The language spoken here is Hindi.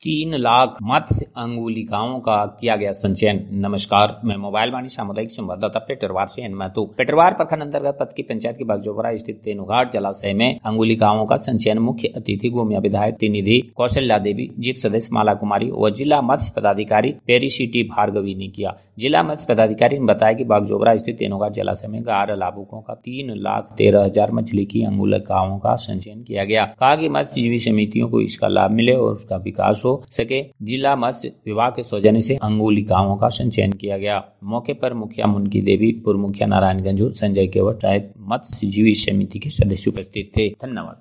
3 लाख मत्स्य अंगुलिकाओं का किया गया संचयन। नमस्कार, मैं मोबाइल वाणी सामुदायिक संवाददाता पेटरवार से महतो। पेटरवार प्रखंड अंतर्गत पतकी पंचायत के बागजोबरा स्थित तेनुघाट जलाशय में अंगुलिकाओं का संचयन मुख्य अतिथि गोमिया विधायक प्रतिनिधि कौशल्या देवी, जीप सदस्य माला कुमारी व जिला मत्स्य पदाधिकारी पेरिसिटी भार्गवी ने किया। जिला मत्स्य पदाधिकारी ने बताया कि बागजोबरा स्थित तेनुघाट जलाशय में 11 लाभुकों का 3,13,000 मछली की अंगुलिकाओं का संचयन किया गया। कहा कि मत्स्यजीवी समितियों को इसका लाभ मिले और उसका विकास हो सके। जिला मत्स्य विभाग के सौजन्य से अंगुलिकाओं का संचयन किया गया। मौके पर मुखिया मुनकी देवी, पूर्व मुखिया नारायणगंज, संजय केवट सहित मत्स्यजीवी समिति के सदस्य उपस्थित थे। धन्यवाद।